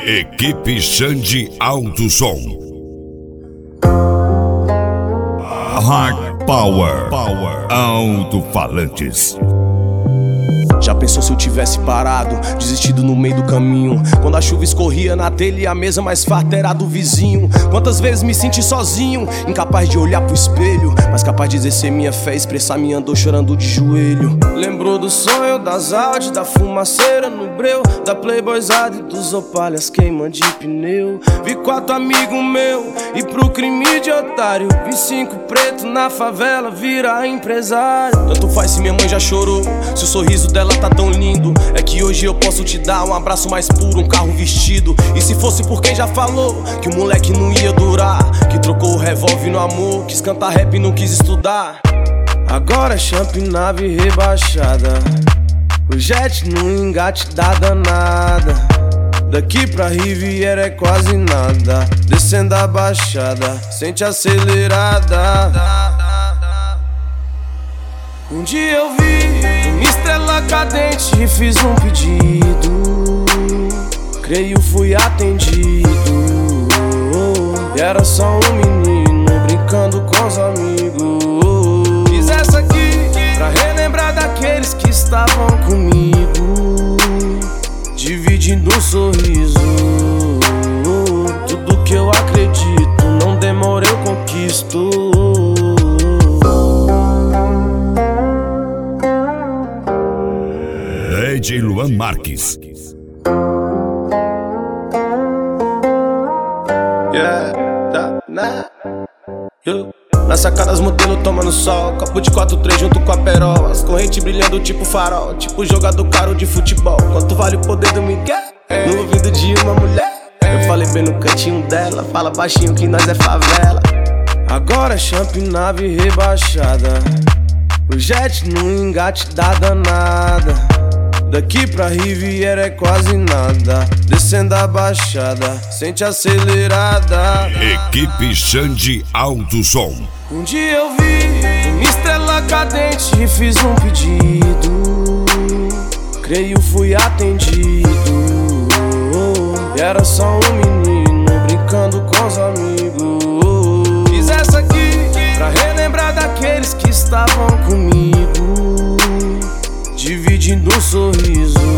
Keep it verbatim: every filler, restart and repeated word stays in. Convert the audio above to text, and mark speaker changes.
Speaker 1: Equipe Xande Alto Som. Hard Power, Power. Alto-falantes.
Speaker 2: Já pensou se eu tivesse parado, desistido no meio do caminho? Quando a chuva escorria na telha e a mesa mais farta era do vizinho. Quantas vezes me senti sozinho, incapaz de olhar pro espelho, mas capaz de exercer minha fé, expressar minha dor chorando de joelho. Lembrou do sonho, das Audi, da fumaceira no breu, da Playboyzada e dos opalhas queimando de pneu. Vi quatro amigos meus e pro crime de otário, vi cinco pretos na favela virar empresário. Tanto faz se minha mãe já chorou, se o sorriso dela tá tão lindo. É que hoje eu posso te dar um abraço mais puro, um carro vestido. E se fosse por quem já falou que o moleque não ia durar, que trocou o revólver no amor, quis cantar rap e não quis estudar. Agora é champ, nave rebaixada, o jet no engate dá danada. Daqui pra Riviera é quase nada, descendo a baixada, sente acelerada. Um dia eu vi uma estrela cadente e fiz um pedido, creio fui atendido. E era só um menino brincando com os amigos. Fiz essa aqui pra relembrar daqueles que estavam comigo, dividindo um sorriso. Tudo que eu acredito, não demora eu conquisto.
Speaker 1: D J Luan Marques.
Speaker 2: Yeah, tá, né? Eu. Na sacada as modelo tomando sol, copo de quatro três junto com a perola, as correntes brilhando tipo farol, tipo jogador caro de futebol. Quanto vale o poder do Miguel no ouvido de uma mulher? Eu falei bem no cantinho dela, fala baixinho que nós é favela. Agora é champ, nave rebaixada, o jet no engate dá danada. Daqui pra Riviera é quase nada, descendo a baixada, sente acelerada.
Speaker 1: Equipe Xande Alto Som.
Speaker 2: Um dia eu vi uma estrela cadente e fiz um pedido, creio fui atendido. E era só um menino brincando com os amigos. Fiz essa aqui pra relembrar daqueles que estavam comigo, dividindo um sorriso.